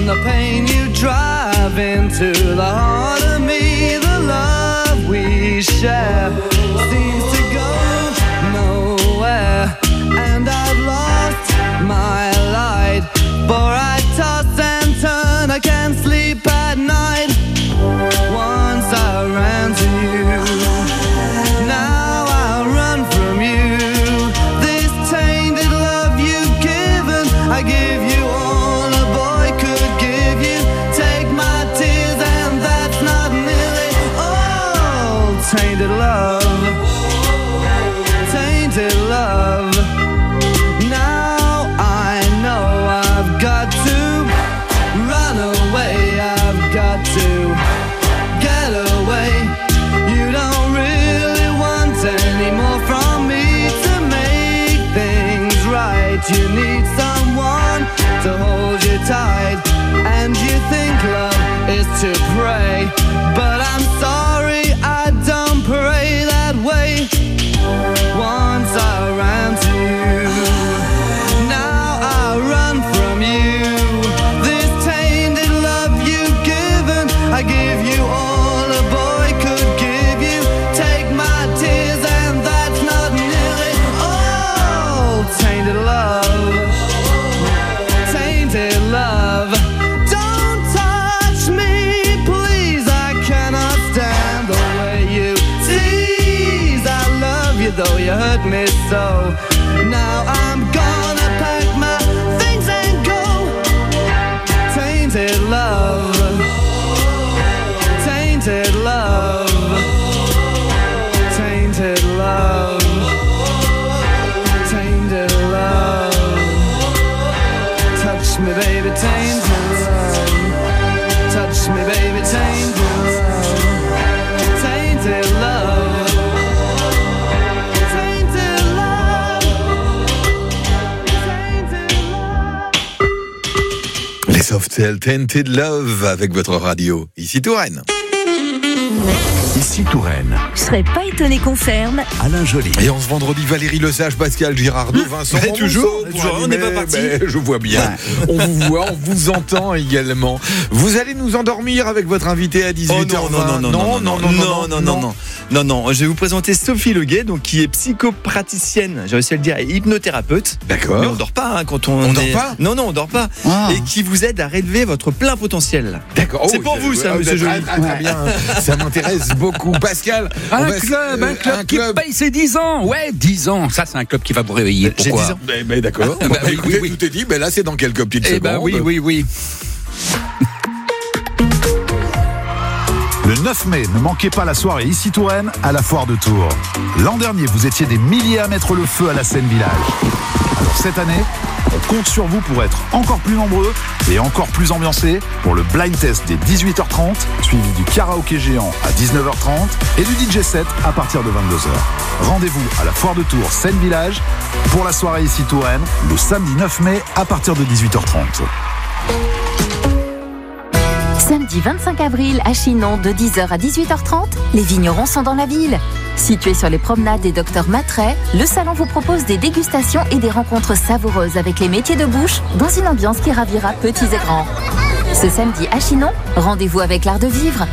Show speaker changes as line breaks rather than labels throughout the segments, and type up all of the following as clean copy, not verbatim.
and the pain you drive into the heart of me. The love we share seems to go nowhere, and I've lost my light, for I toss and turn, I can't sleep at night. Once I ran to you, now I run from you. This tainted love you've given, I give you all a boy could give you. Take my tears and that's not nearly all. Tainted love, tainted love. Now I know I've got to run away, I've got to get away. You don't really want any more from me to make things right. You need someone to hold you tight, and you think love is to pray, but I'm sorry, I don't pray that way. Once I ran to you, now I run from you. This tainted love you've given, I give you all a boy could give you. Take my tears and that's not nearly all. Tainted love, tainted love. Don't touch me, please, I cannot stand the way you tease. I love you though you hurt me so. Now I'm gonna pack my things and go. Tainted love, tainted love, tainted love, tainted love. Touch me baby, tainted love. Touch me baby, tainted love. Tainted love, tainted love, tainted love.
Les Softcell, Tainted Love avec votre radio. Ici Touraine.
Ici Touraine,
Je serais pas étonné qu'on ferme.
Alain Joly.
Et en ce vendredi, Valérie Lesage, Pascal Girardot, Vincent
Mais toujours,
Monceau pour
toujours, on
animer.
n'est pas parti.
Je vois bien. On vous voit, on vous entend également. Vous allez nous endormir avec votre invité à 18h20.
Non, je vais vous présenter Sophie Leguet, donc qui est psychopraticienne, j'ai réussi à le dire, et hypnothérapeute.
D'accord.
Mais on dort pas quand on
dort
est...
pas
Non, on dort pas.
Ah.
Et qui vous aide à relever votre plein potentiel.
D'accord.
C'est pour vous, ça, monsieur Joly.
Très bien. Ça m'intéresse beaucoup. Pascal.
Un club qui paye ses 10 ans. Ouais, 10 ans. Ça, c'est un club qui va vous réveiller.
J'ai
Pourquoi
10 ans.
Mais d'accord.
Bah
Bon,
oui,
écoutez,
oui.
tout est dit. Mais là, c'est dans quelques petites
Eh
secondes.
ben oui.
Le 9 mai, ne manquez pas la soirée Ici Touraine à la Foire de Tours. L'an dernier, vous étiez des milliers à mettre le feu à la scène village. Alors cette année, on compte sur vous pour être encore plus nombreux et encore plus ambiancés pour le blind test dès 18h30, suivi du karaoké géant à 19h30 et du DJ set à partir de 22h. Rendez-vous à la Foire de Tours Scène Village pour la soirée Ici Touraine le samedi 9 mai à partir de 18h30.
Samedi 25 avril à Chinon de 10h à 18h30, les vignerons sont dans la ville. Situé sur les promenades des Docteurs Matret, le salon vous propose des dégustations et des rencontres savoureuses avec les métiers de bouche dans une ambiance qui ravira petits et grands. Ce samedi à Chinon, rendez-vous avec l'art de vivre.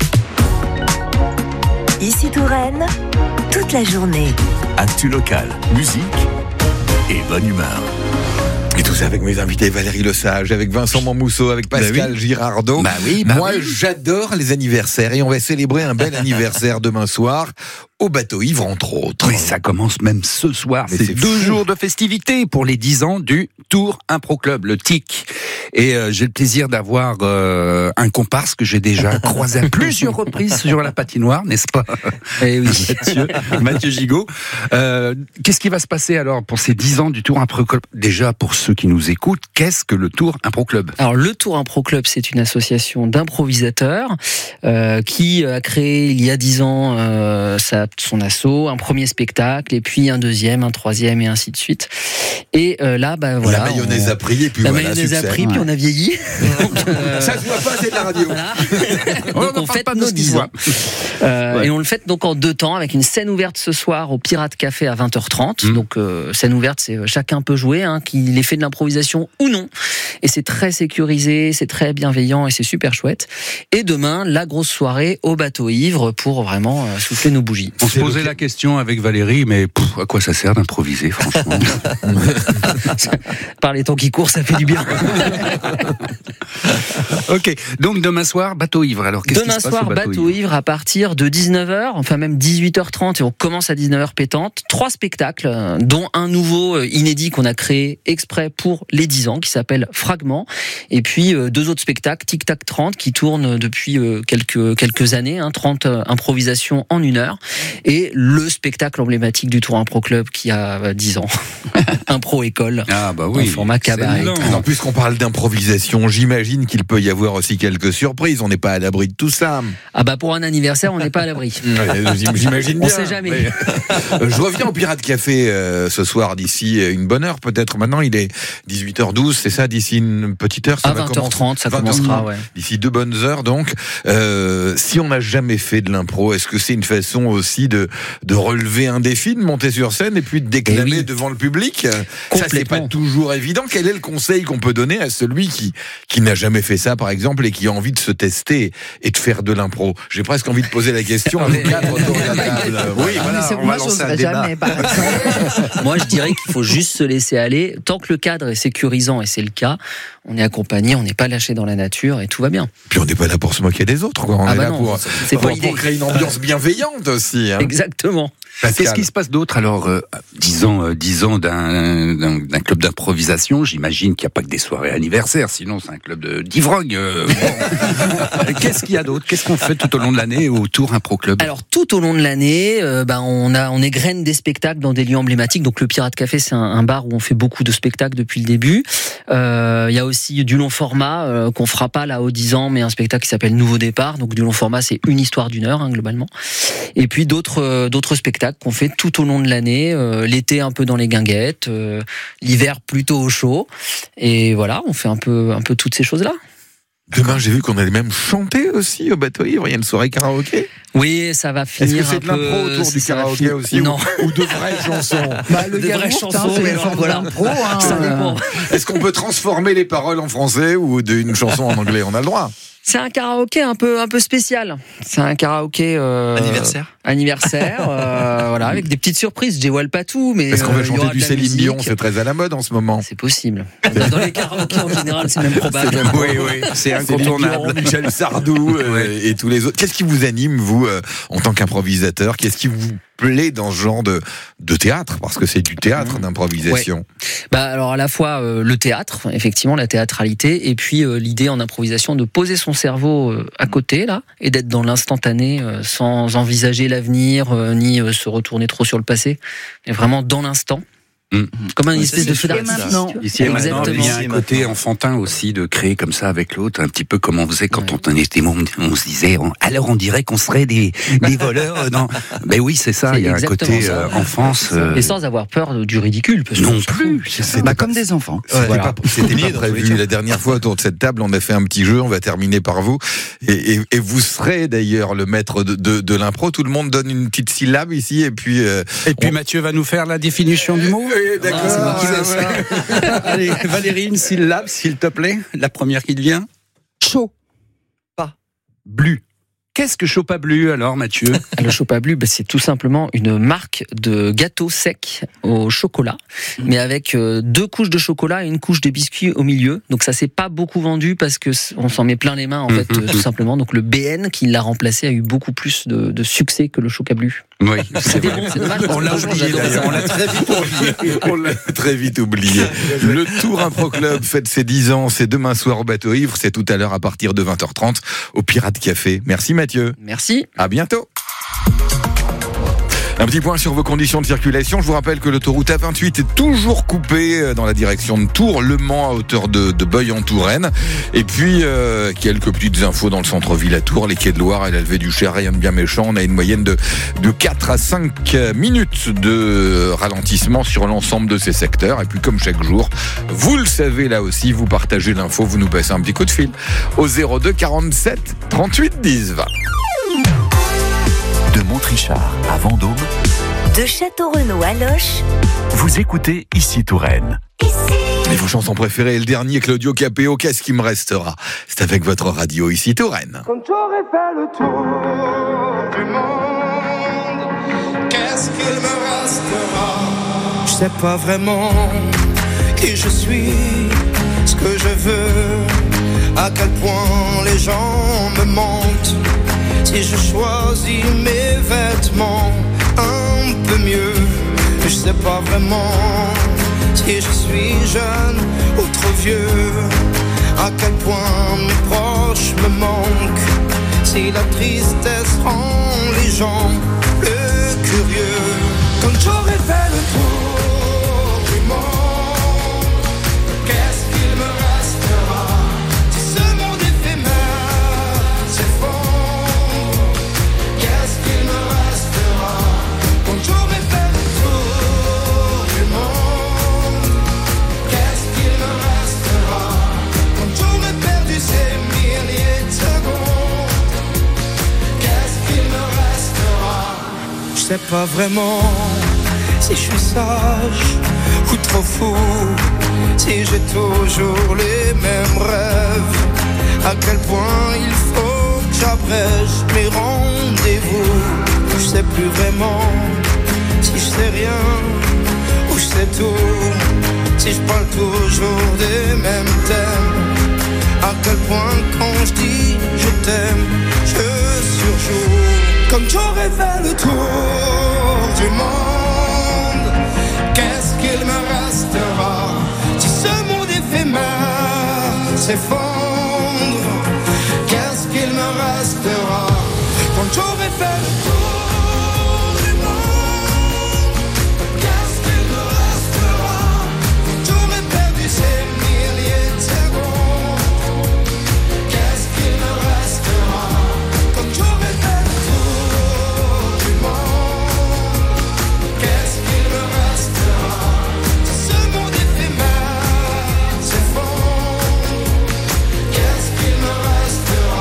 Ici Touraine, toute la journée.
Actu local, musique et bonne humeur.
Et tout ça avec mes invités Valérie Lesage, avec Vincent Monceau, avec Pascal Girardot. Moi, j'adore les anniversaires et on va célébrer un bel anniversaire demain soir au Bateau Ivre, entre autres.
Oui, ça commence même ce soir.
Mais
c'est
c'est
2
fou.
jours de festivités pour les 10 ans du Tour Impro Club, le TIC. Et j'ai le plaisir d'avoir un comparse que j'ai déjà croisé à plusieurs reprises sur la patinoire, n'est-ce pas? Eh oui, Mathieu Gigot. Qu'est-ce qui va se passer alors pour ces 10 ans du Tour Impro Club? Déjà, pour ceux qui nous écoutent, qu'est-ce que le Tour Impro Club?
Alors le Tour Impro Club, c'est une association d'improvisateurs qui a créé il y a 10 ans son asso, un premier spectacle, et puis un deuxième, un troisième, et ainsi de suite. Et là, voilà.
La mayonnaise a pris, et puis
la
voilà,
mayonnaise
succès.
a pris, puis on a vieilli. Donc,
ça se voit pas, c'est de la radio.
Voilà. Donc on fête nos 10 ans. Et on le fête donc en 2 temps, avec une scène ouverte ce soir au Pirate Café à 20h30. Donc scène ouverte, c'est chacun peut jouer, qu'il ait fait de l'improvisation ou non. Et c'est très sécurisé, c'est très bienveillant et c'est super chouette. Et demain, la grosse soirée au Bateau Ivre pour vraiment souffler nos bougies.
On se posait la question avec Valérie, mais à quoi ça sert d'improviser, franchement?
Par les temps qui courent, ça fait du bien.
Ok, donc demain soir, Bateau Ivre. Alors, qu'est-ce qui se passe
Demain soir, Bateau Ivre à partir de 19h, enfin même 18h30, et on commence à 19h pétante. 3 spectacles, dont un nouveau inédit qu'on a créé exprès pour les 10 ans, qui s'appelle Fragment. Et puis 2 autres spectacles, Tic Tac 30, qui tournent depuis quelques années, 30 improvisations en 1 heure. Et le spectacle emblématique du Tour Impro Club qui a 10 ans. Impro École.
Ah bah oui.
En format cabaret.
En plus qu'on parle d'improvisation, j'imagine qu'il peut y avoir aussi quelques surprises. On n'est pas à l'abri de tout ça.
Ah bah pour un anniversaire, on n'est pas à l'abri.
J'imagine bien.
On sait jamais.
Je reviens au Pirate Café ce soir, d'ici une bonne heure peut-être. Maintenant il est 18h12, c'est ça, d'ici une petite heure ça va
20h30, ça commencera, ouais.
D'ici 2 bonnes heures donc. Si on n'a jamais fait de l'impro, est-ce que c'est une façon aussi de relever un défi, de monter sur scène et puis de déclamer devant le public? Ça c'est pas toujours évident. Quel est le conseil qu'on peut donner à celui qui n'a jamais fait ça par exemple et qui a envie de se tester et de faire de l'impro? J'ai presque envie de poser la question à vous 4 autour de la table.
Oui, voilà, on va lancer un débat. Jamais, par exemple.
Moi je dirais qu'il faut juste se laisser aller. Tant que le cadre est sécurisant, et c'est le cas, on est accompagné, on n'est pas lâché dans la nature et tout va bien.
Puis on n'est pas là pour se moquer des autres, quoi. On est là pour créer une ambiance bienveillante aussi.
Exactement.
Pascal.
Qu'est-ce qui se passe d'autre alors 10 ans d'un club d'improvisation, j'imagine qu'il n'y a pas que des soirées anniversaires, sinon c'est un club d'ivrogne. Qu'est-ce qu'il y a d'autre? Qu'est-ce qu'on fait tout au long de l'année au Tour Impro Club?
Alors tout au long de l'année, on égrène des spectacles dans des lieux emblématiques. Donc le Pirate Café, c'est un bar où on fait beaucoup de spectacles depuis le début. Il y a aussi du long format qu'on fera pas là aux 10 ans, mais un spectacle qui s'appelle Nouveau Départ. Donc du long format, c'est une histoire d'1 heure globalement. Et puis d'autres spectacles qu'on fait tout au long de l'année, l'été un peu dans les guinguettes, l'hiver plutôt au chaud, et voilà, on fait un peu toutes ces choses-là.
Demain, j'ai vu qu'on allait même chanter aussi au Bateau Ivre. Il y a une soirée karaoké.
Oui, ça va finir.
Est-ce que c'est de l'impro autour du karaoké aussi?
Non.
Ou de vraies chansons?
De vraies chansons, mais voilà. Ça dépend.
Est-ce qu'on peut transformer les paroles en français ou d'une chanson en anglais? On a le droit.
C'est un karaoké un peu spécial. C'est un karaoké anniversaire, voilà, avec des petites surprises. Je dévoile pas tout, mais
est-ce qu'on va chanter du Céline Dion? C'est très à la mode en ce moment.
C'est possible. Dans les karaokés en général, c'est même probable.
Oui, c'est incontournable. Dion, Michel Sardou et tous les autres. Qu'est-ce qui vous anime, vous, en tant qu'improvisateur? Qu'est-ce qui vous plaît dans ce genre de théâtre? Parce que c'est du théâtre d'improvisation.
Ouais. Alors à la fois le théâtre, effectivement, la théâtralité, et puis l'idée en improvisation de poser son cerveau à côté là et d'être dans l'instantané sans envisager l'avenir ni se retourner trop sur le passé, mais vraiment dans l'instant. Comme un espèce de feu d'artifice.
Ici et maintenant, il y a un côté enfantin aussi de créer comme ça avec l'autre, un petit peu comme on faisait quand on était on se disait alors on dirait qu'on serait des voleurs. Non, mais oui, c'est ça. Il y a un côté enfance
et sans avoir peur du ridicule. Parce
non plus.
C'est comme des enfants.
C'était pas prévu. La dernière fois autour de cette table, on a fait un petit jeu. On va terminer par vous et vous serez d'ailleurs le maître de l'impro. Tout le monde donne une petite syllabe ici et puis
Mathieu va nous faire la définition du mot.
D'accord.
C'est moi qui vais
Allez, Valérie, une syllabe, s'il te plaît. La première qui te vient.
Chaud.
Pas. Blu. Qu'est-ce que Chopablu alors, Mathieu?
Le Chopablu, c'est tout simplement une marque de gâteaux secs au chocolat, mais avec 2 couches de chocolat et une couche de biscuits au milieu. Donc ça s'est pas beaucoup vendu parce que on s'en met plein les mains en fait, tout simplement. Donc le BN qui l'a remplacé a eu beaucoup plus de succès que le Chocablu.
Oui,
c'était bon, c'est dommage.
On l'a oublié d'ailleurs, on l'a très vite oublié.
On l'a très vite oublié. Le Tour Impro Club fête ses 10 ans, c'est demain soir au Bateau Ivre, c'est tout à l'heure à partir de 20h30 au Pirate Café. Merci Mathieu.
Merci.
À bientôt. Un petit point sur vos conditions de circulation. Je vous rappelle que l'autoroute A28 est toujours coupée dans la direction de Tours, Le Mans à hauteur de Beuil-en-Touraine. Et puis, quelques petites infos dans le centre-ville à Tours, les quais de Loire et la levée du Cher, rien de bien méchant. On a une moyenne de 4 à 5 minutes de ralentissement sur l'ensemble de ces secteurs. Et puis, comme chaque jour, vous le savez là aussi, vous partagez l'info, vous nous passez un petit coup de fil au 02 47 38 10 20.
De Montrichard à Vendôme,
de Château-Renaud à Loches,
vous écoutez Ici Touraine.
Et vos chansons préférées, le dernier Claudio Capéo, qu'est-ce qui me restera? C'est avec votre radio Ici Touraine.
Quand j'aurai fait le tour du monde, qu'est-ce qu'il me restera? Je sais pas vraiment qui je suis, ce que je veux, à quel point les gens me mentent. Si je choisis mes vêtements un peu mieux, je sais pas vraiment si je suis jeune ou trop vieux, à quel point mes proches me manquent, si la tristesse rend les gens plus curieux. Quand j'aurai fait le tour du monde, qu'est-ce qu'il me restera? Si ce monde éphémère s'effondre, qu'est-ce qu'il me restera? Quand j'aurai fait le tour du monde, qu'est-ce qu'il me restera? Quand j'aurai perdu ces milliers de secondes, qu'est-ce qu'il me restera? Je sais pas vraiment si je suis sage ou trop fou, si j'ai toujours les mêmes rêves, à quel point il faut que j'abrège mes rendez-vous. Je sais plus vraiment si je sais rien ou je sais tout, si je parle toujours des mêmes thèmes, à quel point quand je dis je t'aime, je surjoue. Comme j'aurais fait le tour du monde, qu'est-ce qu'il me restera? Si ce monde éphémère s'effondre, qu'est-ce qu'il me restera? Quand j'aurais fait le tour du monde, qu'est-ce qu'il me restera? Quand j'aurais perdu ces milliers de secondes, qu'est-ce qu'il me restera? Quand j'aurais fait le tour du monde, qu'est-ce qu'il me restera? Si ce monde éphémère s'effondre, qu'est-ce qu'il me restera?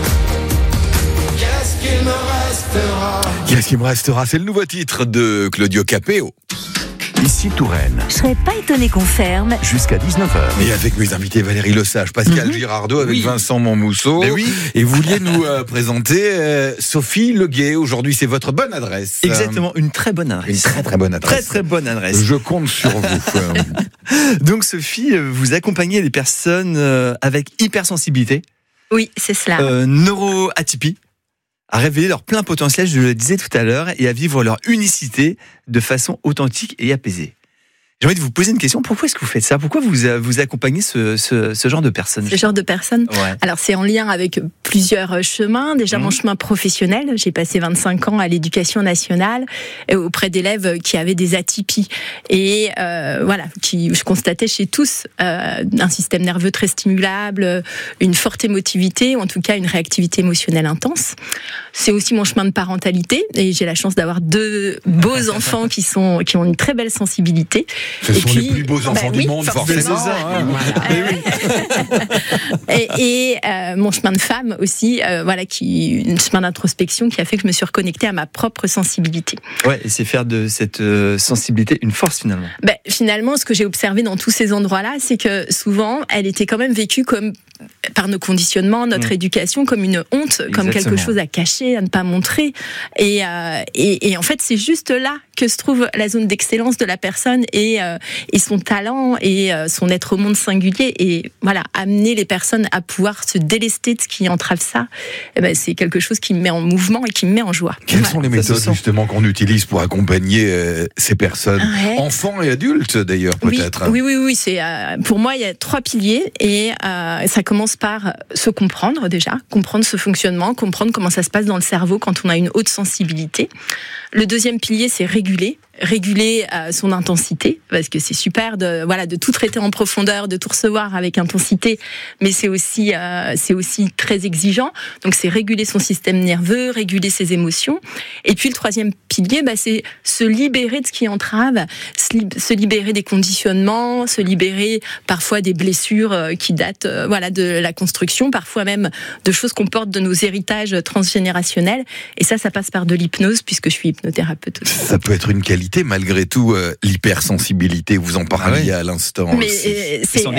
Qu'est-ce qu'il me restera?
Qu'est-ce qui me restera? C'est le nouveau titre de Claudio Capéo.
Ici Touraine,
je serais pas étonné qu'on ferme.
jusqu'à 19h.
Et avec mes invités Valérie Lesage, Pascal Girardot, avec Vincent Montmousseau.
Mais oui.
Et vous vouliez nous présenter Sophie Leguet. Aujourd'hui, c'est votre bonne adresse.
Exactement, une très bonne adresse.
Une très très bonne adresse.
Très très bonne adresse.
Je compte sur vous.
Donc Sophie, vous accompagnez les personnes avec hypersensibilité,
Oui, c'est cela.
neuroatypie, à révéler leur plein potentiel, je le disais tout à l'heure, et à vivre leur unicité de façon authentique et apaisée. J'ai envie de vous poser une question. Pourquoi est-ce que vous faites ça? Pourquoi vous accompagnez ce genre de personnes?
Ce genre de personnes.
Ouais.
Alors, c'est en lien avec plusieurs chemins. Déjà, mon chemin professionnel. J'ai passé 25 ans à l'éducation nationale auprès d'élèves qui avaient des atypies. Et voilà, je constatais chez tous un système nerveux très stimulable, une forte émotivité, ou en tout cas une réactivité émotionnelle intense. C'est aussi mon chemin de parentalité. Et j'ai la chance d'avoir 2 beaux enfants qui ont une très belle sensibilité.
Ce sont les plus beaux enfants du monde, forcément.
Et mon chemin de femme aussi, un chemin d'introspection qui a fait que je me suis reconnectée à ma propre sensibilité.
Ouais, et c'est faire de cette sensibilité une force finalement.
Finalement, ce que j'ai observé dans tous ces endroits-là, c'est que souvent, elle était quand même vécue comme par nos conditionnements, notre éducation, comme une honte, comme quelque chose à cacher, à ne pas montrer. Et en fait, c'est juste là que se trouve la zone d'excellence de la personne et son talent et son être au monde singulier, et voilà, amener les personnes à pouvoir se délester de ce qui entrave ça, c'est quelque chose qui me met en mouvement et qui me met en joie.
Quelles sont les méthodes justement qu'on utilise pour accompagner ces personnes, enfants et adultes d'ailleurs peut-être?
Oui, c'est pour moi il y a 3 piliers et ça commence par se comprendre déjà, comprendre ce fonctionnement, comprendre comment ça se passe dans le cerveau quand on a une haute sensibilité. Le deuxième pilier, c'est réguler son intensité, parce que c'est super de tout traiter en profondeur, de tout recevoir avec intensité, mais c'est aussi très exigeant. Donc c'est réguler son système nerveux, réguler ses émotions. Et puis le troisième pilier, c'est se libérer de ce qui entrave, se libérer des conditionnements, se libérer parfois des blessures qui datent de la construction, parfois même de choses qu'on porte de nos héritages transgénérationnels. Et ça passe par de l'hypnose, puisque je suis hypnothérapeute aussi.
Ça peut être une qualité malgré tout, l'hypersensibilité, vous en parliez à l'instant.
Mais c'en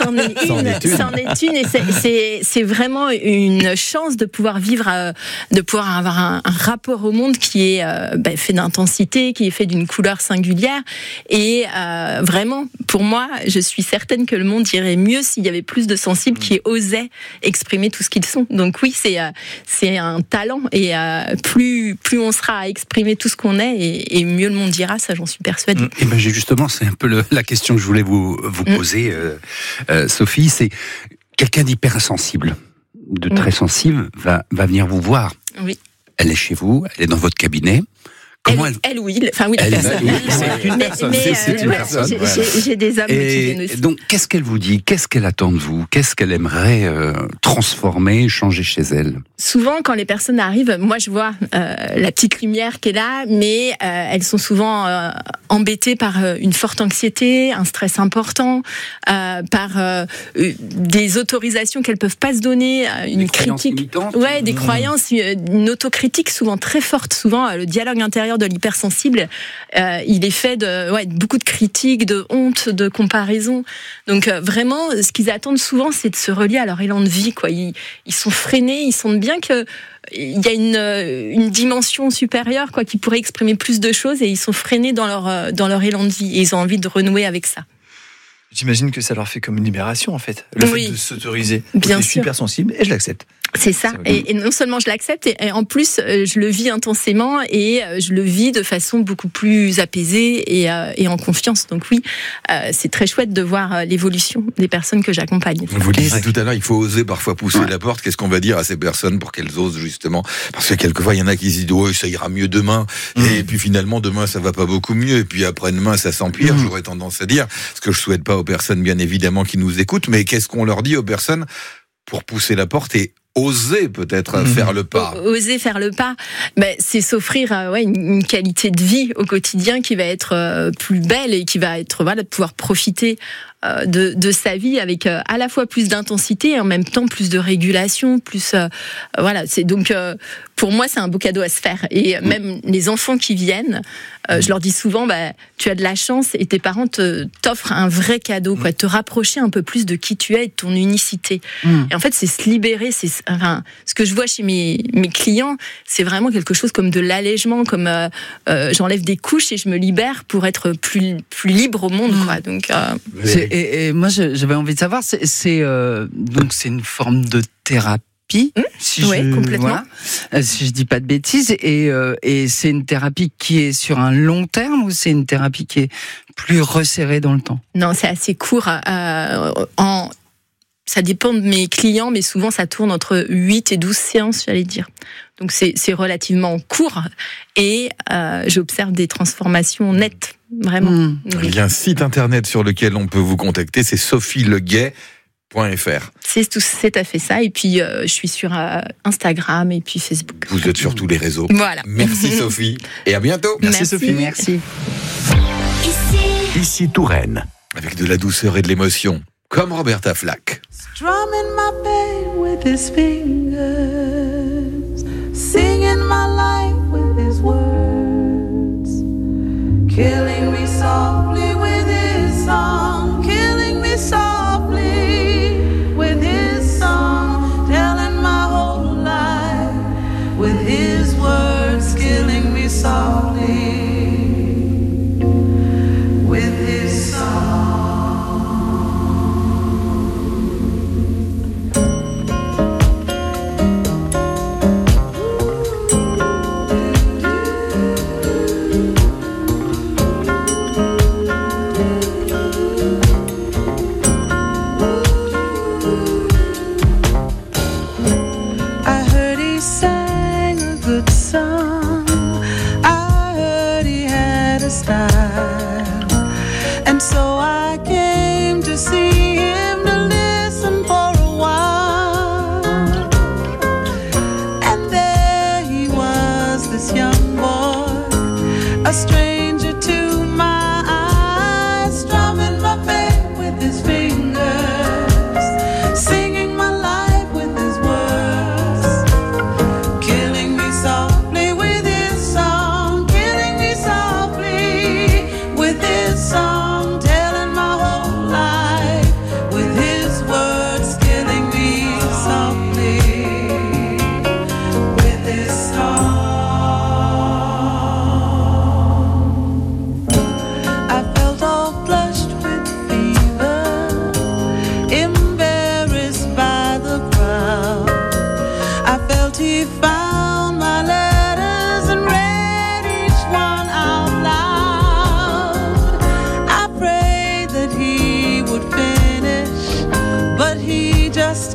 est une, et c'est vraiment une chance de pouvoir vivre, de pouvoir avoir un rapport au monde qui est fait d'intensité, qui est fait d'une couleur singulière, et vraiment, pour moi, je suis certaine que le monde irait mieux s'il y avait plus de sensibles qui osaient exprimer tout ce qu'ils sont. Donc oui, c'est un talent, et plus on sera à exprimer tout ce qu'on est, et mieux le monde ira, ça j'en suis persuadée.
Et ben justement, c'est un peu la question que je voulais vous poser, Sophie. C'est quelqu'un d'hypersensible, de très sensible, va venir vous voir.
Oui.
Elle est chez vous, elle est dans votre cabinet. Comment
la personne.
C'est une personne.
J'ai des hommes qui viennent aussi.
Donc, qu'est-ce qu'elle vous dit? Qu'est-ce qu'elle attend de vous? Qu'est-ce qu'elle aimerait transformer, changer chez elle?
Souvent, quand les personnes arrivent, moi je vois la petite lumière qui est là, mais elles sont souvent embêtées par une forte anxiété, un stress important, par des autorisations qu'elles peuvent pas se donner, une critique, des croyances, une autocritique souvent très forte. Souvent, le dialogue intérieur de l'hypersensible, il est fait de beaucoup de critiques, de honte, de comparaison. Donc vraiment, ce qu'ils attendent souvent, c'est de se relier à leur élan de vie, quoi. Ils sont freinés, ils sentent bien que il y a une dimension supérieure, quoi, qui pourrait exprimer plus de choses, et ils sont freinés dans leur élan de vie, et ils ont envie de renouer avec ça.
J'imagine que ça leur fait comme une libération, en fait. Le fait de s'autoriser.
Bien sûr.
Je suis hyper sensible et je l'accepte.
C'est ça. Et non seulement je l'accepte, et en plus, je le vis intensément, et je le vis de façon beaucoup plus apaisée et en confiance. Donc oui, c'est très chouette de voir l'évolution des personnes que j'accompagne.
Vous disiez tout à l'heure, il faut oser parfois pousser la porte. Qu'est-ce qu'on va dire à ces personnes pour qu'elles osent, justement? Parce que quelquefois, il y en a qui se disent, ça ira mieux demain. Et puis finalement, demain, ça va pas beaucoup mieux. Et puis après-demain, ça s'empire. J'aurais tendance à dire, ce que je souhaite pas aux personnes, bien évidemment, qui nous écoutent. Mais qu'est-ce qu'on leur dit aux personnes pour pousser la porte et oser peut-être faire le pas?
Oser faire le pas, c'est s'offrir une qualité de vie au quotidien qui va être plus belle, et qui va être de pouvoir profiter de sa vie avec à la fois plus d'intensité et en même temps plus de régulation, plus c'est donc pour moi c'est un beau cadeau à se faire, et même les enfants qui viennent, je leur dis souvent tu as de la chance et tes parents t'offrent un vrai cadeau, quoi, te rapprocher un peu plus de qui tu es et de ton unicité. Et en fait c'est se libérer, ce que je vois chez mes clients, c'est vraiment quelque chose comme de l'allègement, comme j'enlève des couches et je me libère pour être plus libre au monde, quoi. Donc
et moi j'avais envie de savoir, donc c'est une forme de thérapie.
Complètement.
Si je dis pas de bêtises, et c'est une thérapie qui est sur un long terme, ou c'est une thérapie qui est plus resserrée dans le temps?
Non, c'est assez court. Ça dépend de mes clients, mais souvent ça tourne entre 8 et 12 séances, j'allais dire. Donc c'est relativement court, et j'observe des transformations nettes, vraiment.
Il y a un site internet sur lequel on peut vous contacter, c'est sophielegay.fr.
C'est tout à fait ça, et puis je suis sur Instagram et puis Facebook.
Vous êtes sur tous les réseaux.
Voilà.
Merci Sophie, et à bientôt.
Merci Sophie.
Merci.
Ici Touraine.
Avec de la douceur et de l'émotion, comme Roberta Flack.
Strumming my pain with his fingers, singing my life with his words, killing me softly with his song, killing me softly with his song, telling my whole life with his words, killing me softly.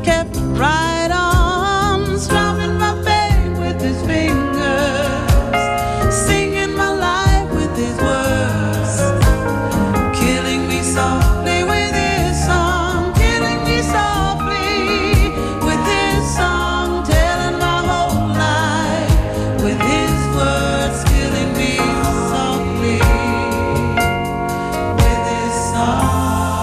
just kept right on strumming my pain with his fingers, singing my life with his words, killing me softly with his song, killing me softly with his song, telling my whole life with his words, killing me softly with his song.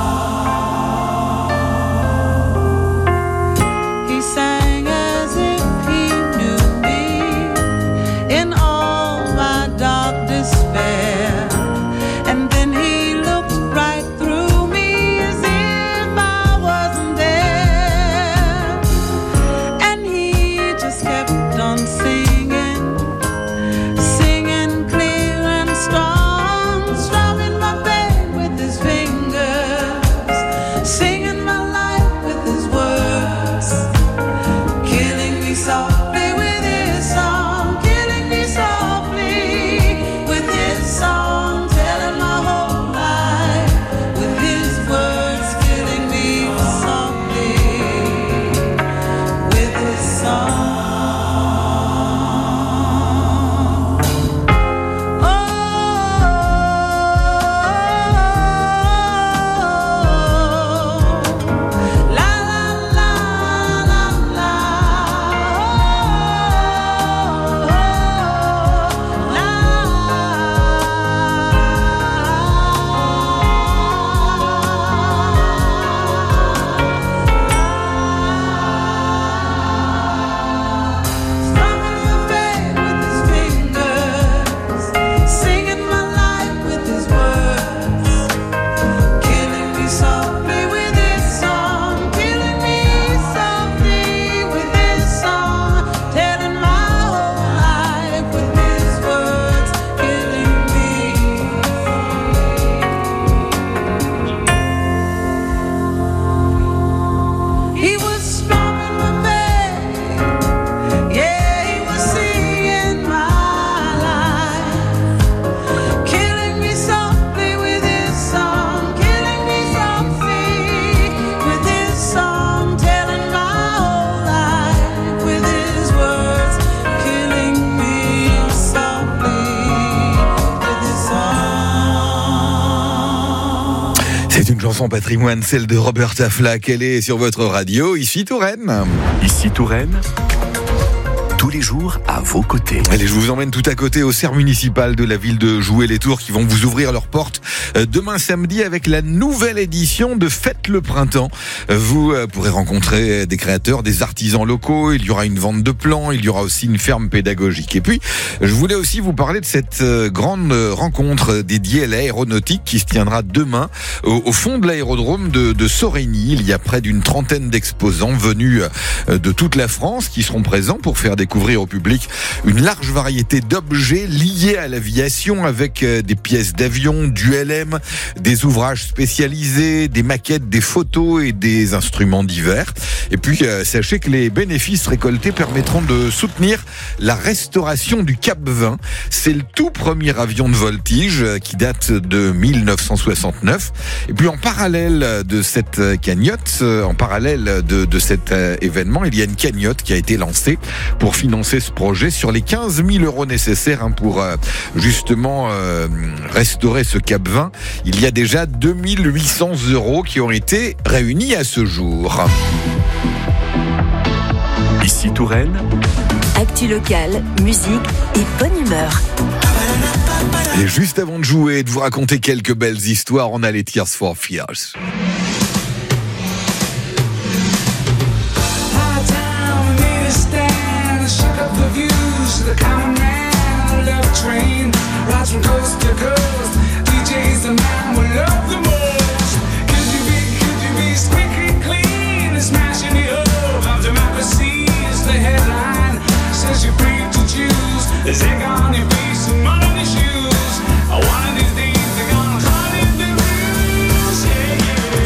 He sang as if he knew me in all my dark despair, and then he looked right through me as if I wasn't there, and he just kept on singing, singing clear and strong, strumming my pain with his fingers, singing my life with his words, killing me softly with his song, killing me softly with his song, telling my whole life with his words, killing me softly with his song. Oh, la la la la la, strumming my pain with his fingers, singing my life with his words, killing me softly with his song, killing me softly with his song, telling my whole life with his words, killing me. He was strumming my pain, yeah, he was singing my life, killing me softly with his song, killing me softly with his song, telling my whole life with his words, killing me softly with his song.
C'est une chanson patrimoine, celle de Roberta Flack. Elle est sur votre radio, ici Touraine.
Ici Touraine, tous les jours à vos côtés.
Allez, je vous emmène tout à côté au cerf municipal de la ville de Joué-les-Tours qui vont vous ouvrir leurs portes demain samedi avec la nouvelle édition de Fête le Printemps. Vous pourrez rencontrer des créateurs, des artisans locaux, il y aura une vente de plants, il y aura aussi une ferme pédagogique. Et puis, je voulais aussi vous parler de cette grande rencontre dédiée à l'aéronautique qui se tiendra demain au fond de l'aérodrome de Sorigny. Il y a près d'une trentaine d'exposants venus de toute la France qui seront présents pour faire découvrir au public une large variété d'objets liés à l'aviation avec des pièces d'avion, du LM, des ouvrages spécialisés, des maquettes, des photos et des instruments divers. Et puis, sachez que les bénéfices récoltés permettront de soutenir la restauration du Cap 20. C'est le tout premier avion de voltige qui date de 1969. Et puis, en parallèle de cette cagnotte, en parallèle de cet événement, il y a une cagnotte qui a été lancée pour financer ce projet sur les 15 000 euros nécessaires pour justement restaurer ce Cap 20. Il y a déjà 2 800 euros qui ont été réunis à ce jour.
Ici Touraine,
Actu locale, musique et bonne humeur.
Et juste avant de jouer et de vous raconter quelques belles histoires, on a les Tears for Fears.
The common man, love train, rides from coast to coast. DJ's the man we love the most. Could you be squeaky clean and smashing the hope of democracy is the headline. Says you're free to choose. There's egg on your face and mud on your shoes. One of these days they're gonna cut in the rules, yeah, yeah.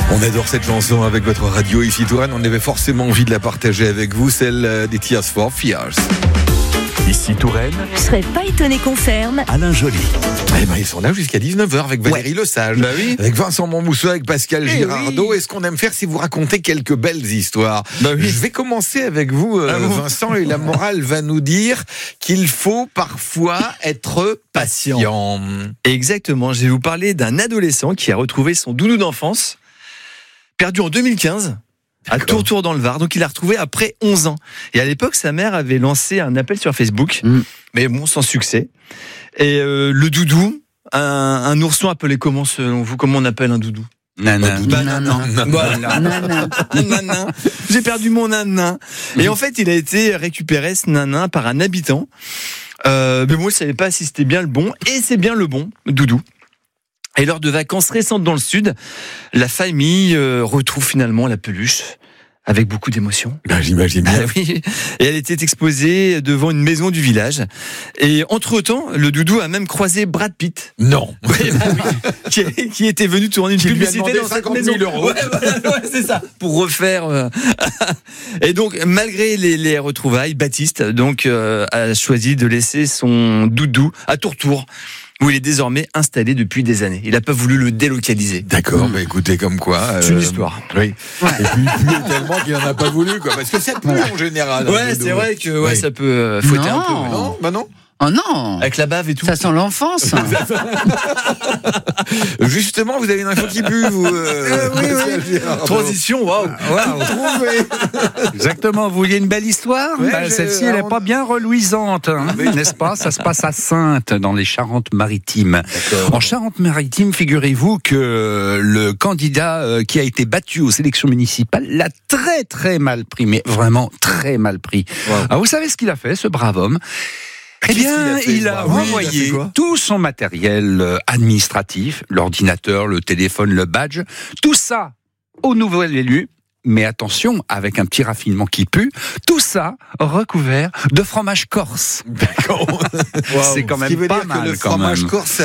On adore cette chanson avec votre radio ici Touraine. On avait forcément envie de la partager avec vous, celle des Tears for Fears.
Ici Touraine,
Je serais pas étonné qu'on ferme.
Alain Joly.
Eh ben, ils sont là jusqu'à 19h avec Valérie Lesage, avec Vincent Montmousseau, avec Pascal Girardot. Et ce qu'on aime faire, c'est vous raconter quelques belles histoires. Je vais commencer avec vous, Vincent, et la morale va nous dire qu'il faut parfois être patient.
Exactement, je vais vous parler d'un adolescent qui a retrouvé son doudou d'enfance, perdu en 2015. À Tourtour dans le Var, donc il l'a retrouvé après 11 ans. Et à l'époque, sa mère avait lancé un appel sur Facebook, mais bon, sans succès. Et le doudou, un ourson appelé comment selon vous? Comment on appelle un doudou?
Nana.
Nanin. J'ai perdu mon nanin. Et en fait, il a été récupéré, ce nanin, par un habitant. Mais moi, je savais pas si c'était bien le bon. Et c'est bien le bon, doudou. Et lors de vacances récentes dans le sud, la famille retrouve finalement la peluche avec beaucoup d'émotion.
J'imagine bien.
Oui. Et elle était exposée devant une maison du village. Et entre-temps, le doudou a même croisé Brad Pitt.
Non.
Oui, qui était venu tourner une publicité dans cette maison.
50 000 euros.
Ouais, c'est ça. Pour refaire. Et donc, malgré les retrouvailles, Baptiste donc a choisi de laisser son doudou à Tourtour, où il est désormais installé depuis des années. Il n'a pas voulu le délocaliser.
D'accord, bah écoutez, comme quoi...
C'est une histoire.
Oui. Ouais. Et puis il pleut tellement qu'il n'en a pas voulu, quoi. Parce que ça pleut en général.
Ouais, c'est vrai que ça peut fouetter un peu.
Non, bah non.
Oh non!
Avec la bave et tout.
Ça sent l'enfance.
Justement, vous avez une info qui pue, vous.
Oui.
Transition, waouh!
Exactement, vous vouliez une belle histoire? Celle-ci, elle n'est pas bien reluisante, n'est-ce pas? Ça se passe à Saintes, dans les Charentes-Maritimes. En Charente-Maritime, figurez-vous que le candidat qui a été battu aux élections municipales l'a très très mal pris, mais vraiment très mal pris. Wow. Alors, vous savez ce qu'il a fait, ce brave homme? Eh bien, il a renvoyé tout son matériel administratif, l'ordinateur, le téléphone, le badge, tout ça au nouvel élu. Mais attention, avec un petit raffinement qui pue, tout ça recouvert de fromage corse.
D'accord.
C'est quand même pas mal.
Que le fromage corse,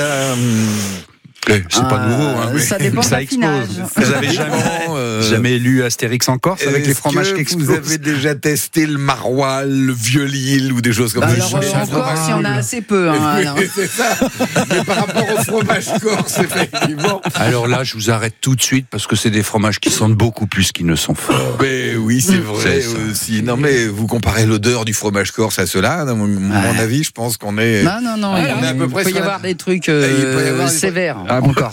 c'est pas nouveau, mais
ça dépend de l'affinage.
Vous avez jamais lu Astérix en Corse avec les fromages qui explosent?
Vous avez déjà testé le maroilles, le vieux-lille ou des choses comme ça?
Alors en Corse, il y en a assez peu.
C'est ça. Mais par rapport au fromage corse, effectivement.
Alors là, je vous arrête tout de suite parce que c'est des fromages qui sentent beaucoup plus qu'ils ne sont forts.
Mais oui, c'est vrai aussi. Non, mais vous comparez l'odeur du fromage corse à cela, à mon avis, je pense qu'on est.
Non.
On est à peu près.
Il peut y avoir des trucs sévères.
En Corse,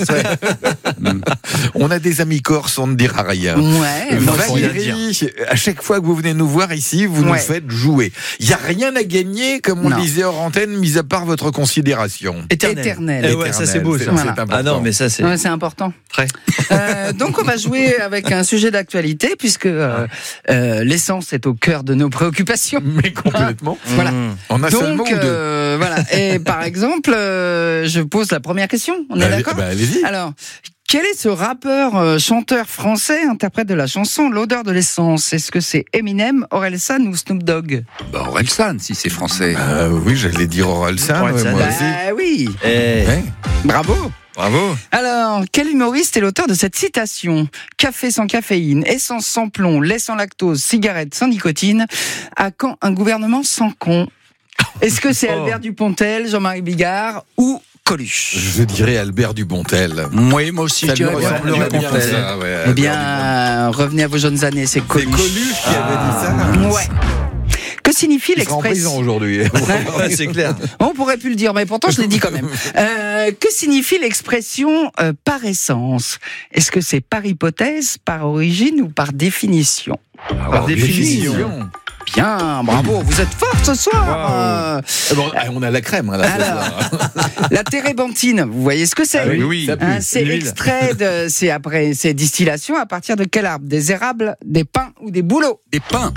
on a des amis corses, on ne dira rien.
Ouais.
Valérie, à chaque fois que vous venez nous voir ici, vous nous faites jouer. Il n'y a rien à gagner, comme on disait hors antenne, mis à part votre considération.
Éternelle.
Ouais, ça c'est beau. Ça.
Voilà.
C'est important.
Ah non, mais ça c'est
important.
Très.
Donc on va jouer avec un sujet d'actualité puisque l'essence est au cœur de nos préoccupations.
Mais complètement.
Voilà.
On a seulement deux.
Voilà. Et par exemple, je pose la première question. On est d'accord?
Allez-y.
Alors, quel est ce rappeur, chanteur français, interprète de la chanson L'odeur de l'essence? Est-ce que c'est Eminem, Orelsan ou Snoop Dogg?
Orelsan, si c'est français.
Oui, j'allais dire Orelsan.
Oui. Bravo. Alors, quel humoriste est l'auteur de cette citation? Café sans caféine, essence sans plomb, lait sans lactose, cigarette sans nicotine. À quand un gouvernement sans con? Est-ce que c'est Albert Dupontel, Jean-Marie Bigard ou Coluche?
Je dirais Albert Dupontel.
Oui, moi aussi, je dirais
Dupontel.
Eh bien, revenez à vos jeunes années, c'est Coluche.
C'est Coluche qui avait dit ça?
Ouais. Que signifie l'expression?
en prison aujourd'hui.
C'est clair.
On pourrait plus le dire, mais pourtant je l'ai dit quand même. Que signifie l'expression par essence? Est-ce que c'est par hypothèse, par origine ou par définition?
Par définition.
Bien, bravo, vous êtes fort ce soir.
On a la crème.
Alors, la térébenthine, vous voyez ce que c'est?
Oui.
C'est extrait de, c'est distillation à partir de quel arbre? Des érables, des pins ou des bouleaux?
Des pins.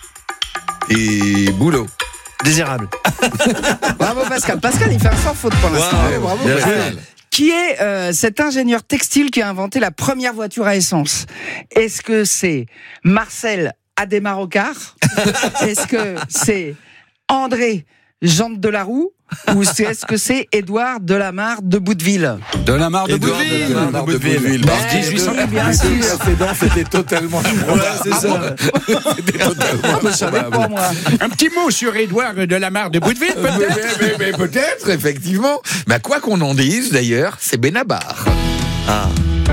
Et boulot.
Des érables.
Bravo Pascal. Pascal, il fait un sans faute pour l'instant.
Bravo Pascal.
Qui est cet ingénieur textile qui a inventé la première voiture à essence? Est-ce que c'est Marcel Adémarocard? Est-ce que c'est André Jean de la Roue Ou est-ce que c'est Édouard Delamarre de Bouteville?
Delamarre de Bouteville.
Delamarre de Bouteville.
1800
bien sûr. C'était totalement improbable.
C'est ça.
C'était totalement improbable.
Un petit mot sur Édouard Delamarre de Bouteville, peut-être.
Mais peut-être, effectivement. Mais quoi qu'on en dise, d'ailleurs, c'est Benabar.
Ah.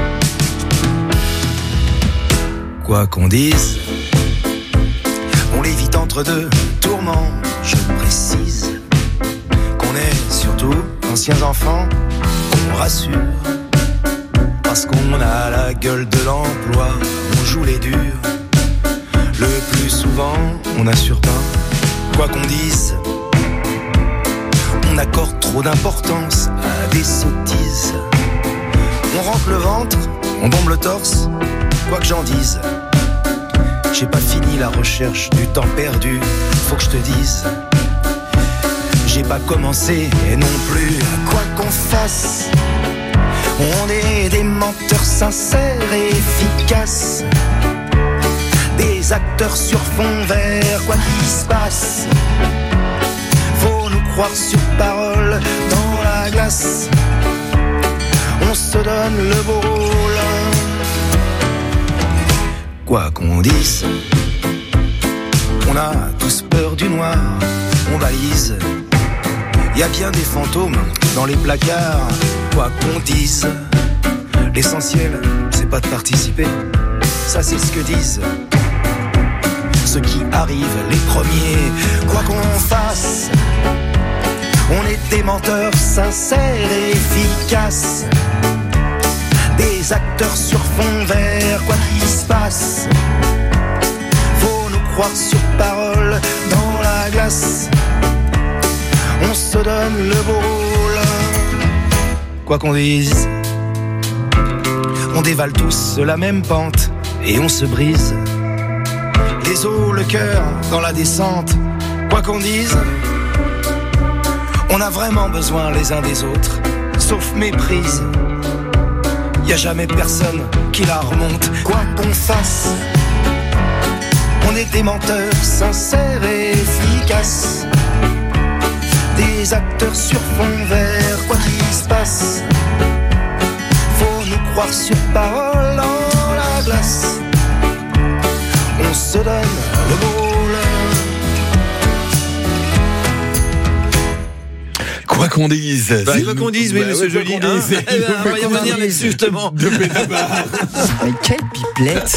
Quoi qu'on dise, on l'évite entre deux tourments. Je précise qu'on est surtout anciens enfants, qu'on rassure. Parce qu'on a la gueule de l'emploi, on joue les durs. Le plus souvent, on n'assure pas. Quoi qu'on dise, on accorde trop d'importance à des sottises. On rentre le ventre, on bombe le torse, quoi que j'en dise. J'ai pas fini la recherche du temps perdu, faut que je te dise. J'ai pas commencé et non plus, quoi qu'on fasse. On est des menteurs sincères et efficaces. Des acteurs sur fond vert, quoi qu'il se passe. Faut nous croire sur parole dans la glace. On se donne le beau rôle. Quoi qu'on dise, on a tous peur du noir, on balise. Y a bien des fantômes dans les placards. Quoi qu'on dise, l'essentiel, c'est pas de participer. Ça c'est ce que disent ceux qui arrivent les premiers. Quoi qu'on fasse, on est des menteurs sincères et efficaces. Des acteurs sur fond vert, quoi qu'il se passe. Faut nous croire sur parole dans la glace. On se donne le beau rôle. Quoi qu'on dise, on dévale tous la même pente et on se brise les os, le cœur dans la descente. Quoi qu'on dise, on a vraiment besoin les uns des autres, sauf méprise. Y a jamais personne qui la remonte. Quoi qu'on fasse, on est des menteurs sincères et efficaces. Des acteurs sur fond vert, quoi qu'il se passe. Faut nous croire sur parole dans la glace. On se donne le rôle.
Quoi qu'on dise.
Quoi qu'on dise, oui, monsieur Joly. On va y revenir là-dessus, justement.
De Benabar.
Mais quelle pipelette.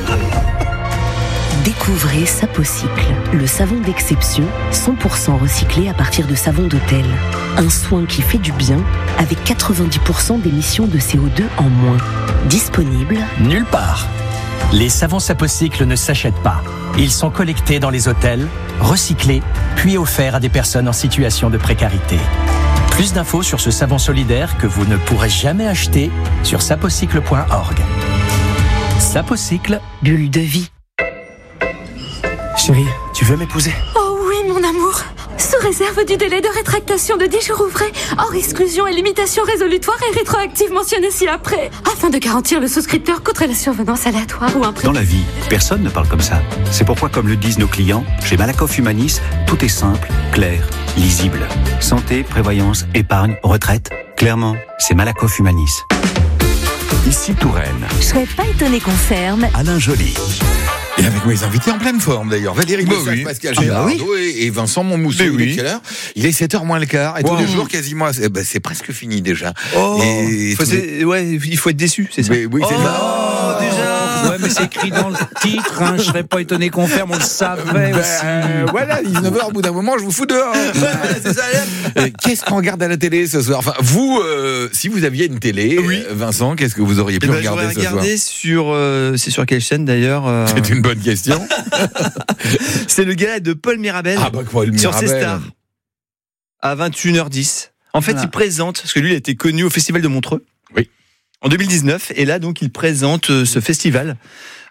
Découvrez Sapocycle, le savon d'exception 100% recyclé à partir de savon d'hôtel. Un soin qui fait du bien avec 90% d'émissions de CO2 en moins. Disponible
nulle part. Les savons Sapocycle ne s'achètent pas. Ils sont collectés dans les hôtels, recyclés, puis offerts à des personnes en situation de précarité. Plus d'infos sur ce savon solidaire que vous ne pourrez jamais acheter sur sapocycle.org. Sapocycle,
bulle de vie.
Chérie, tu veux m'épouser?
Oh oui, mon amour. Sous réserve du délai de rétractation de 10 jours ouvrés, hors exclusion et limitation résolutoire et rétroactive mentionnée ci-après, afin de garantir le souscripteur contre la survenance aléatoire ou imprévue.
Dans la vie, personne ne parle comme ça. C'est pourquoi, comme le disent nos clients, chez Malakoff Humanis, tout est simple, clair, lisible. Santé, prévoyance, épargne, retraite. Clairement, c'est Malakoff Humanis.
Ici Touraine.
Je serais pas étonné qu'on ferme.
Alain Joly.
Et avec mes invités en pleine forme d'ailleurs. Valérie Lessage, Pascal Girardot et Vincent Montmousseau. Il est quelle heure? Il est 7h moins le quart. Et tous les jours quasiment, c'est presque fini déjà.
Il faut être déçu, c'est ça?
Oui, c'est ça.
Déjà.
Ouais, mais c'est écrit dans le titre, hein, je serais pas étonné qu'on ferme, on le savait aussi.
Voilà, 19h, au bout d'un moment, je vous fous dehors.
C'est ça.
Qu'est-ce qu'on regarde à la télé ce soir? Enfin, vous, si vous aviez une télé, Vincent, qu'est-ce que vous auriez pu regarder ce soir?
C'est sur quelle chaîne d'ailleurs?
C'est une bonne question.
C'est le gala de Paul Mirabel sur C-Star à 21h10. En fait, il présente, parce que lui, il a été connu au Festival de Montreux.
Oui.
En 2019, et là donc il présente ce festival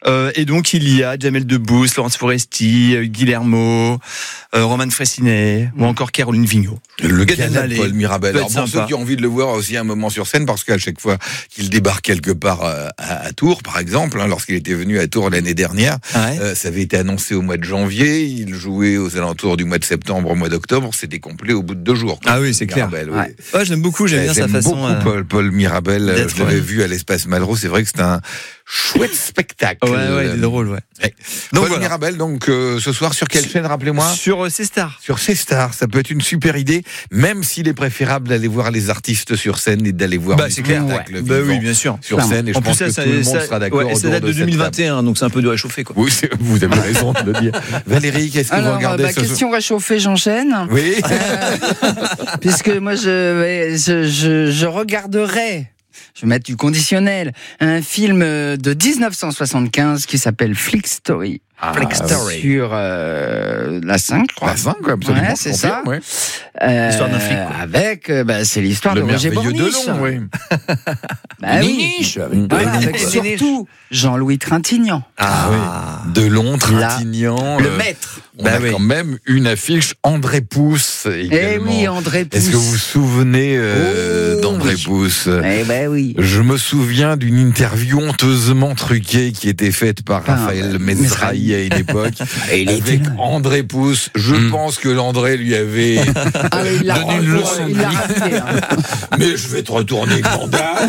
Et donc il y a Jamel Debbouze, Laurence Foresti, Guillermo, Roman Fressinet ou encore Caroline Vigneault.
Le gala de Paul Mirabel. Alors pour ceux qui ont envie de le voir aussi un moment sur scène, parce qu'à chaque fois qu'il débarque quelque part à Tours, par exemple, lorsqu'il était venu à Tours l'année dernière, ça avait été annoncé au mois de janvier, il jouait aux alentours du mois de septembre, au mois d'octobre, c'était complet au bout de 2 jours.
Ah oui, c'est clair. J'aime beaucoup, j'aime bien sa façon.
Paul Mirabel, je l'avais vu à l'Espace Malraux, c'est vrai que c'est un chouette spectacle.
Ouais, il est drôle,
Donc Paul Mirabel, donc ce soir sur quelle chaîne, rappelez-moi?
Sur C-Star.
Sur C-Star, ça peut être une super idée, même s'il est préférable d'aller voir les artistes sur scène et d'aller voir les spectacles vivants
oui, bien sûr.
sur scène. Et je pense que tout le monde sera d'accord.
Et ça date de 2021, donc c'est un peu de réchauffer, quoi.
Oui, vous avez raison de le dire. Valérie, qu'est-ce que vous regardez
question réchauffée, j'enchaîne.
Oui.
Puisque moi, je regarderai. Je vais mettre du conditionnel. Un film de 1975 qui s'appelle Flick Story.
Flick Story.
Sur la 5, je crois.
La 5, absolument.
Ouais, c'est ça.
Ouais.
L'histoire d'un flic, quoi.
Avec, c'est l'histoire de Roger Borniche.
Delon, oui.
Oui. Avec surtout Jean-Louis Trintignant.
Delon, Trintignant.
Le maître.
On a quand même une affiche André Pousse également.
Eh oui, André Pousse.
Est-ce que vous vous souvenez d'André Pousse?
Oui.
Je me souviens d'une interview honteusement truquée qui était faite par Raphaël Mesrahi à une époque avec André Pousse. Je pense que l'André lui avait donné une leçon de vie. Mais je vais te retourner Gandal.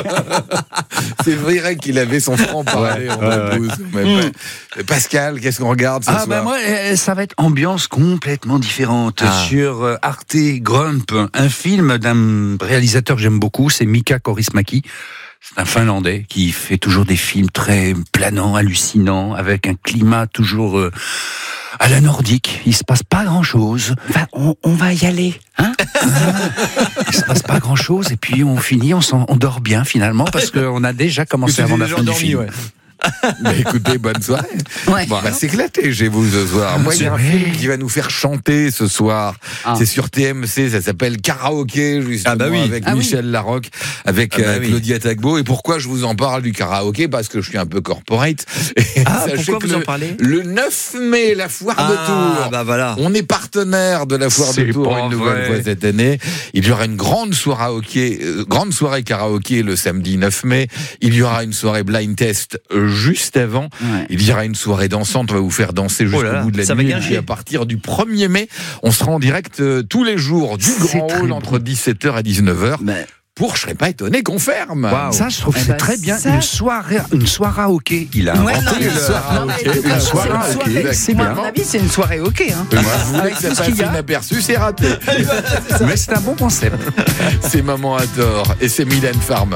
C'est vrai qu'il avait son franc-parler, André Pousse. Pascal, qu'est-ce qu'on regarde ce soir?
Moi, ça va être ambiance complètement différente. Sur Arte Grump, un film d'un réalisateur que j'aime beaucoup, c'est Mika Kaurismäki. C'est un Finlandais qui fait toujours des films très planants, hallucinants, avec un climat toujours à la nordique. Il se passe pas grand-chose.
On va y aller, hein?
Il se passe pas grand-chose et puis on finit, on dort bien finalement parce qu'on a déjà commencé avant la fin du film.
Mais écoutez, bonne soirée. On va s'éclater chez vous ce soir. Moi, il y a un film qui va nous faire chanter ce soir. C'est sur TMC, ça s'appelle Karaoké, justement, avec Michel Larocque, avec Claudia Tagbo. Et pourquoi je vous en parle du karaoké? Parce que je suis un peu corporate.
Pourquoi vous en parlez?
Le 9 mai, la foire de Tours. On est partenaire de la foire de Tours une nouvelle fois cette année. Il y aura une grande soirée karaoké le samedi 9 mai. Il y aura une soirée blind test juste avant. Il y aura une soirée dansante, on va vous faire danser jusqu'au bout de la nuit. Et à partir du 1er mai, on sera en direct tous les jours du Grand Hall entre 17h et 19h. Je serais pas étonné qu'on ferme.
Ça, je trouve que c'est très bien. Une soirée hockey. Il a inventé une soirée hockey. C'est bien.
À mon avis, c'est une soirée hockey.
Moi, je voulais que ça passe inaperçu, c'est raté.
Mais c'est un bon concept.
C'est Maman à tort et c'est Mylène Farmer.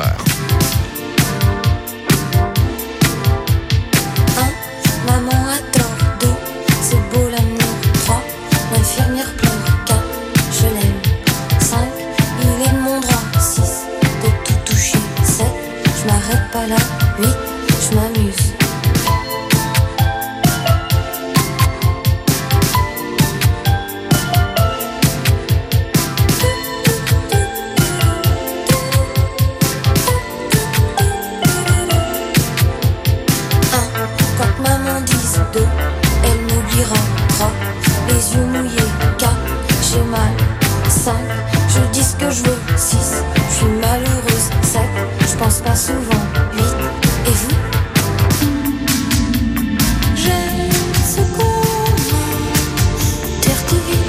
Maman a tort, 2, c'est beau l'amour, 3, l'infirmière pleure, 4, je l'aime, 5, il est de mon droit, 6, de tout toucher, 7, je m'arrête pas là, 8, je m'amuse. Les yeux mouillés, 4, j'ai mal, 5, je dis ce que je veux, 6, je suis malheureuse, 7, je pense pas souvent, 8, et vous? J'aime ce qu'on terre-de-vie,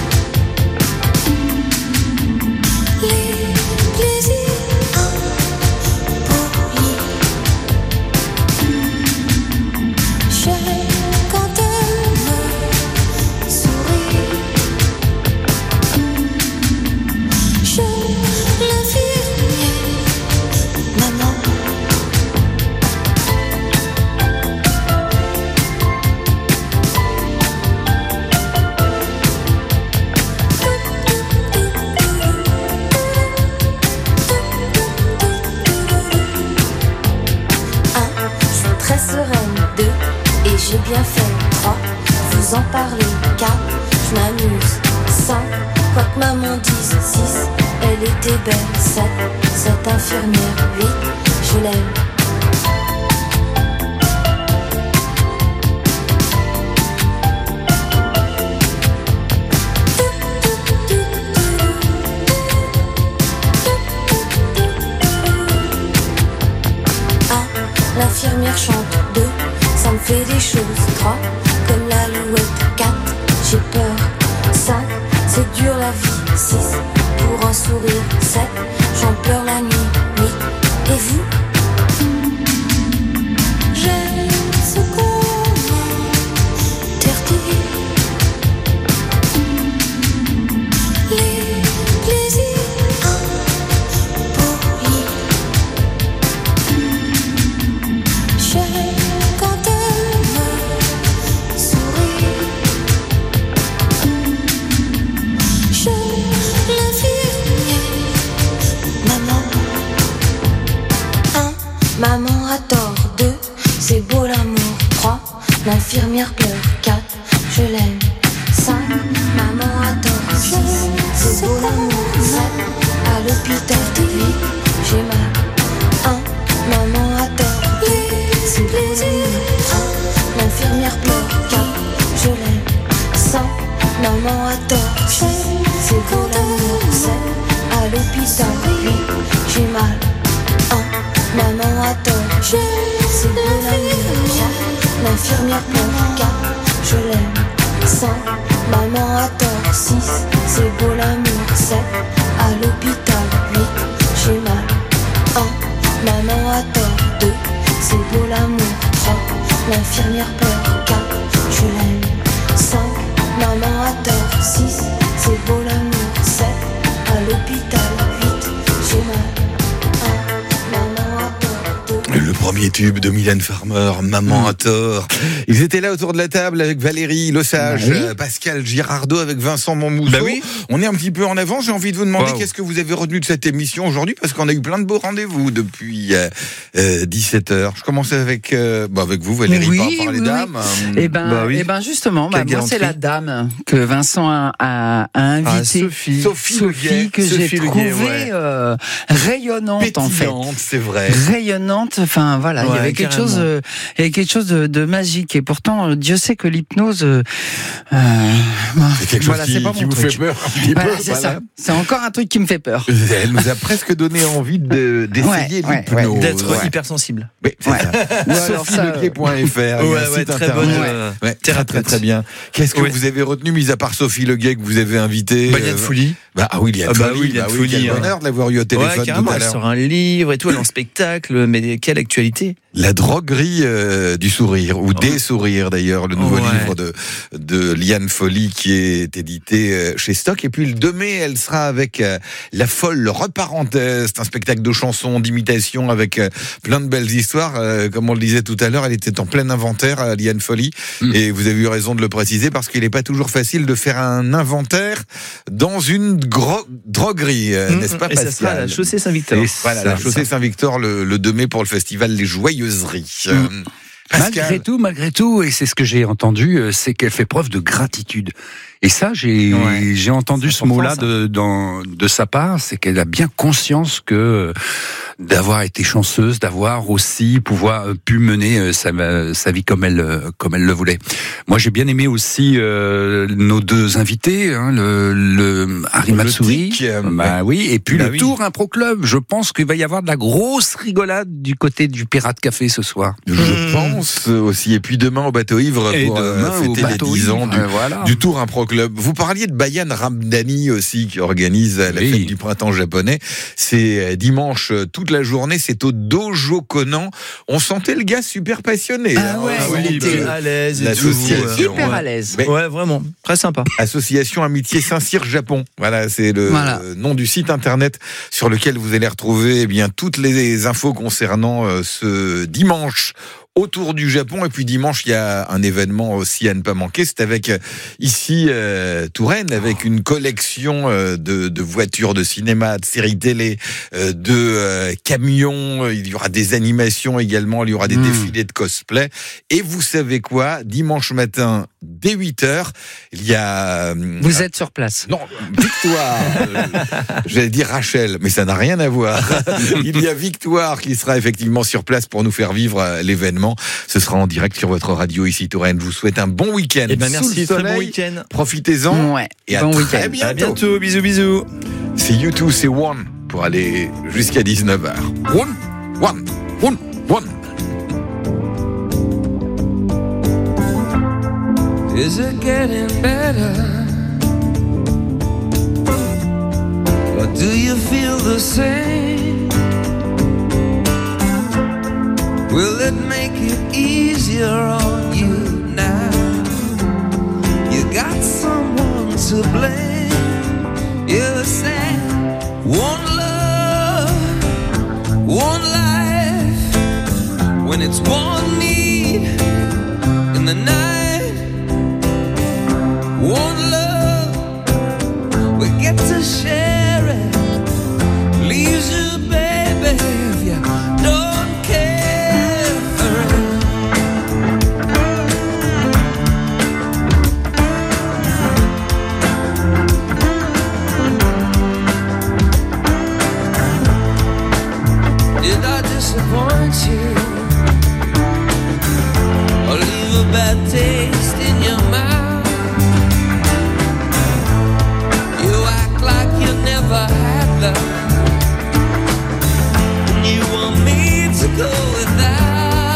les plaisirs impolis. J'aime quand elle me sourit. Je l'infirmière, maman. Je suis très sereine, 2, et j'ai bien fait, 3, vous en parlez, 4, je m'amuse, 5, quoi que maman dise, 6, elle était belle, 7, cette infirmière, 8, je l'aime. l'infirmière chante 2, ça me fait des choses 3, comme l'alouette 4, j'ai peur 5, c'est dur la vie 6, pour un sourire 7, j'en pleure la nuit 8, et vous? J'aime ce qu'on m'interdit, les plaisirs impolis. J'aime quand elle me sourit. J'aime l'infirmière, maman. 1, maman a tort. 2, c'est beau l'amour. 3, l'infirmière pleure. 4, je l'aime. 5, maman a tort. 6, c'est beau l'amour. 7, à l'hôpital. 8, j'ai mal. 1, maman a tort. 2, c'est beau l'amour. 1, l'infirmière pleure. 4, je l'aime. 5, maman a tort. 6, c'est beau l'amour. 7, à l'hôpital. 8, j'ai mal. 1, maman a tort. 2, c'est beau l'amour. 3, l'infirmière pleure. 4, je l'aime. 5, maman a tort. 6, c'est beau l'amour. 7, à l'hôpital. 8, j'ai mal. 1, maman a tort. 2, c'est beau l'amour. 3, l'infirmière pleure. 4, je l'aime. 5, maman a tort. 6, c'est beau l'amour. 7, à l'hôpital. 8, j'ai mal. 1, maman a tort. 2,
Le premier tube de Mylène Farmer, Maman a tort. Ils étaient là autour de la table avec Valérie Lesage, Pascal Girardot, avec Vincent Monmousseau.
Bah oui.
On est un petit peu en avant. J'ai envie de vous demander qu'est-ce que vous avez retenu de cette émission aujourd'hui, parce qu'on a eu plein de beaux rendez-vous depuis 17h. Je commence avec vous, Valérie, par les dames.
Eh ben, justement, moi c'est la dame que Vincent a invitée. Sophie que j'ai trouvée rayonnante,
pétillante,
en fait.
C'est vrai.
Rayonnante. Enfin voilà, il y avait quelque chose de magique. Et pourtant, Dieu sait que l'hypnose,
c'est quelque chose qui vous fait peur un petit peu.
C'est ça. C'est encore un truc qui me fait peur.
Elle nous a presque donné envie d'essayer l'hypnose.
D'être hypersensible.
Oui, c'est ça. SophieLeguet.fr.
Très bonne.
Très bien. Qu'est-ce que vous avez retenu, mis à part Sophie Leguet que vous avez invité?
Liane Folly.
Liane Folly. Quel bonheur de l'avoir eu au téléphone tout à l'heure.
Elle sort un livre et tout, elle est en spectacle, mais quelle actualité.
La droguerie du sourire, ou des sourires d'ailleurs, le nouveau livre de Liane Folly qui est édité chez Stock. Et puis le 2 mai, elle sera avec La Folle Reparenthèse, un spectacle de chansons, d'imitations avec plein de belles histoires. Comme on le disait tout à l'heure, elle était en plein inventaire, Liane Folly. Et vous avez eu raison de le préciser, parce qu'il n'est pas toujours facile de faire un inventaire dans une droguerie, n'est-ce pas, Pascal?
Et ça sera à la Chaussée Saint-Victor.
Voilà, la Chaussée Saint-Victor le 2 mai pour le festival Les Joyeuseries.
Malgré tout, et c'est ce que j'ai entendu, c'est qu'elle fait preuve de gratitude. Et ça, j'ai entendu ce mot-là de sa part, c'est qu'elle a bien conscience que d'avoir été chanceuse, d'avoir aussi pu mener sa vie comme elle le voulait. Moi, j'ai bien aimé aussi nos deux invités, le Harry Matsouri, et puis le Tour Impro Club. Je pense qu'il va y avoir de la grosse rigolade du côté du Pirate Café ce soir.
Je pense aussi. Et puis demain au Bateau Ivre pour fêter les 10 ans du Tour Impro Club. Vous parliez de Bayan Ramdani aussi, qui organise la fête du printemps japonais. C'est dimanche toute la journée, c'est au Dojo Conan. On sentait le gars super passionné.
Il était à l'aise.
Hyper à l'aise.
Ouais, vraiment. Très sympa.
Association Amitié Saint-Cyr Japon. Voilà, c'est le nom du site internet sur lequel vous allez retrouver toutes les infos concernant ce dimanche autour du Japon. Et puis dimanche, il y a un événement aussi à ne pas manquer. C'est avec ici Touraine, avec une collection de voitures de cinéma, de séries télé, de camions. Il y aura des animations également. Il y aura des défilés de cosplay. Et vous savez quoi? Dimanche matin, dès 8h, il y a...
Vous êtes sur place.
Non, Victoire. J'allais dire Rachel, mais ça n'a rien à voir. Il y a Victoire qui sera effectivement sur place pour nous faire vivre l'événement. Ce sera en direct sur votre radio ici Touraine. Je vous souhaite un bon week-end.
Merci, très bon week-end.
Profitez-en.
Et
à très bientôt.
À bientôt. Bisous.
C'est U2, c'est One pour aller jusqu'à 19h. One.
Is it getting better? Or do you feel the same? Will it make it easier on you now? You got someone to blame. You said one love, one life. When it's one